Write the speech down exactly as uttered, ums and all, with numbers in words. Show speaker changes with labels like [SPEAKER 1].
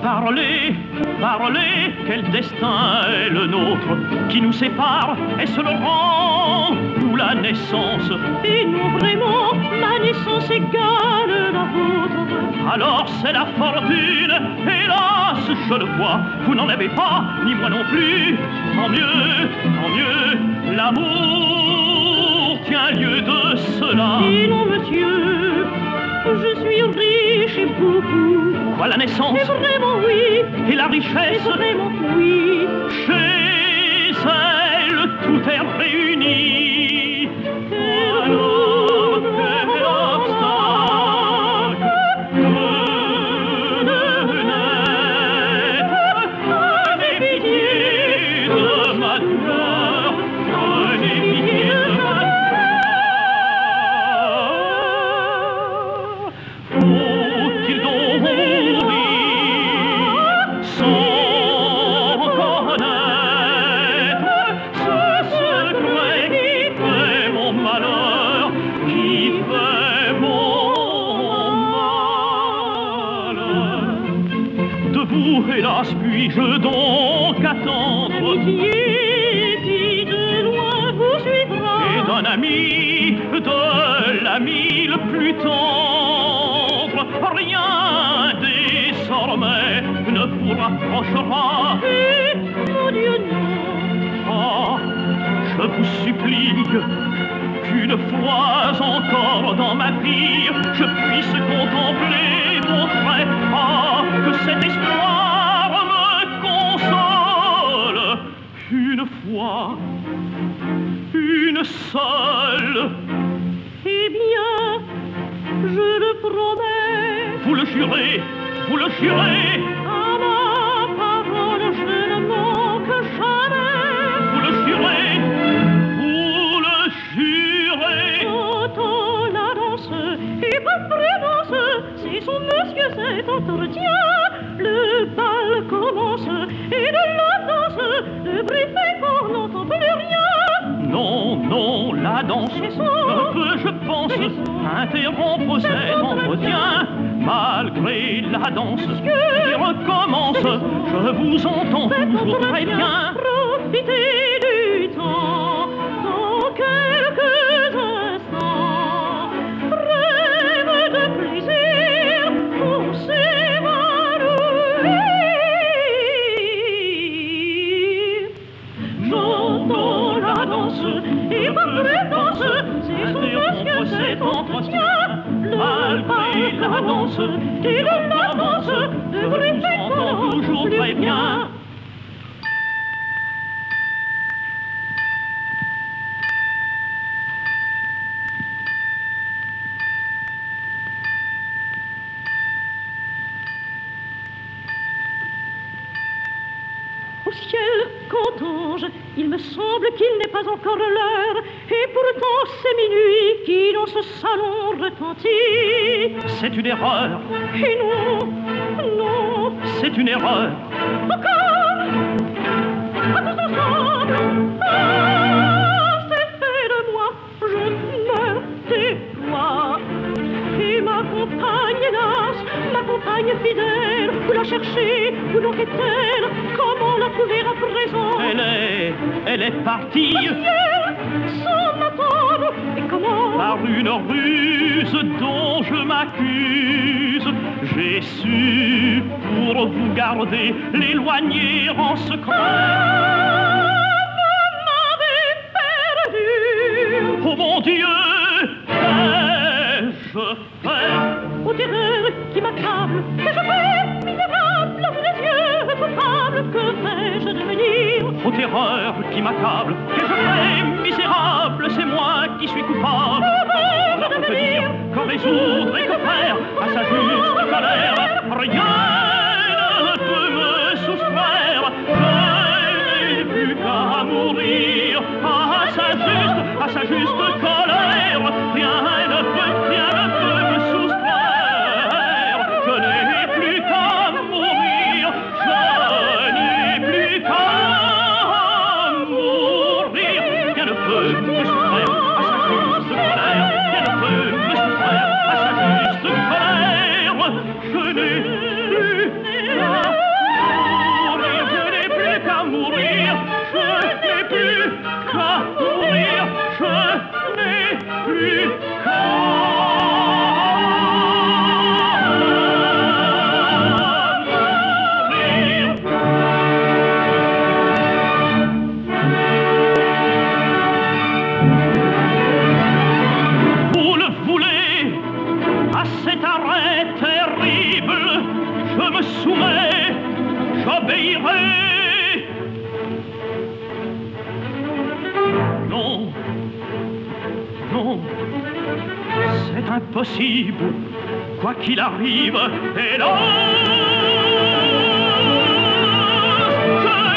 [SPEAKER 1] Parlez, parlez, quel destin est le nôtre? Qui nous sépare? Est-ce le rang ou la naissance?
[SPEAKER 2] Et non, vraiment, ma naissance égale la vôtre.
[SPEAKER 1] Alors c'est la fortune, hélas, je le vois, vous n'en avez pas, ni moi non plus. Tant mieux, tant mieux, l'amour tient lieu de cela.
[SPEAKER 2] Et non, monsieur, je suis riche et beaucoup.
[SPEAKER 1] Voilà la naissance.
[SPEAKER 2] Et vraiment oui.
[SPEAKER 1] Et la richesse.
[SPEAKER 2] Et vraiment oui.
[SPEAKER 1] Chez elle, tout est réuni.
[SPEAKER 2] Et
[SPEAKER 1] alors, quel obstacle que de naître. Prenez pitié de ma douleur. Prenez pitié de ma douleur. Faut-il donc mourir sans connaître ce secret qui fait mon malheur, qui fait mon malheur? De vous, hélas, puis-je donc attendre
[SPEAKER 2] l'amitié qui de loin vous suivra.
[SPEAKER 1] et d'un ami, de l'ami le plus tendre, rien désormais ne vous rapprochera.
[SPEAKER 2] Et, mon Dieu, non.
[SPEAKER 1] Ah, je vous supplie qu'une fois encore dans ma vie je puisse contempler vos traits. Ah, que cet espoir me console. Une fois, une seule.
[SPEAKER 2] Eh bien, je le promets.
[SPEAKER 1] Vous le jurez, vous le jurez.
[SPEAKER 2] À ma parole, je ne manque jamais.
[SPEAKER 1] Vous le jurez, vous le jurez.
[SPEAKER 2] J'entends la danse et ma présence, c'est son monsieur, cet entretien. Le bal commence et de la danse, le bruit fait qu'on n'entend plus rien.
[SPEAKER 1] Non, non, la danse ne peut, je pense, interrompre cet entretien. Malgré la danse qui recommence, je vous entends toujours très bien.
[SPEAKER 2] Profitez du temps, dans quelques instants. Rêve de plaisir, on s'évanouit. J'entends la danse et ma présence, c'est son monsieur, cet entretien. Le
[SPEAKER 1] Malgré la danse
[SPEAKER 2] et de la danse, le bruit fait qu'on
[SPEAKER 1] entend toujours
[SPEAKER 2] plus
[SPEAKER 1] très bien.
[SPEAKER 2] Au ciel, qu'entends-je? Il me semble qu'il n'est pas encore l'heure, et pourtant c'est minuit qui dans ce salon retentit.
[SPEAKER 1] C'est une erreur,
[SPEAKER 2] Et non, non,
[SPEAKER 1] c'est une erreur.
[SPEAKER 2] encore, à tous ensemble. Ah, c'est fait de moi, je me déploie. Et ma compagne, hélas, ma compagne fidèle, où la chercher, où donc est-elle? Comment la trouver à présent?
[SPEAKER 1] Elle est, elle est partie
[SPEAKER 2] Hier, sans m'attendre, et comment?
[SPEAKER 1] par une ruse dont je m'accuse. J'ai su, pour vous garder, l'éloigner en secret.
[SPEAKER 2] Ah, vous m'avez perdu.
[SPEAKER 1] Oh mon Dieu, qu'ai-je fait?
[SPEAKER 2] Ô terreur qui m'accable, que je fais, misérable, à vous les yeux coupables, que fais-je devenir?
[SPEAKER 1] Ô terreur qui m'accable, que je fais misérable, c'est moi qui suis coupable.
[SPEAKER 2] Que vais-je devenir?
[SPEAKER 1] Que résoudre et que faire à sa juste colère? Rien ne peut me soustraire, je n'ai plus qu'à mourir à sa juste, à sa juste colère. Rien ne peut, rien ne peut me soustraire, je n'ai plus qu'à mourir, je n'ai plus qu'à mourir. Rien ne peut me soustraire à sa juste colère, rien ne peut me soustraire à sa juste colère, je n'ai plus qu'à très terrible. Je me soumets, j'obéirai. Non, non, c'est impossible, quoi qu'il arrive, hélas, je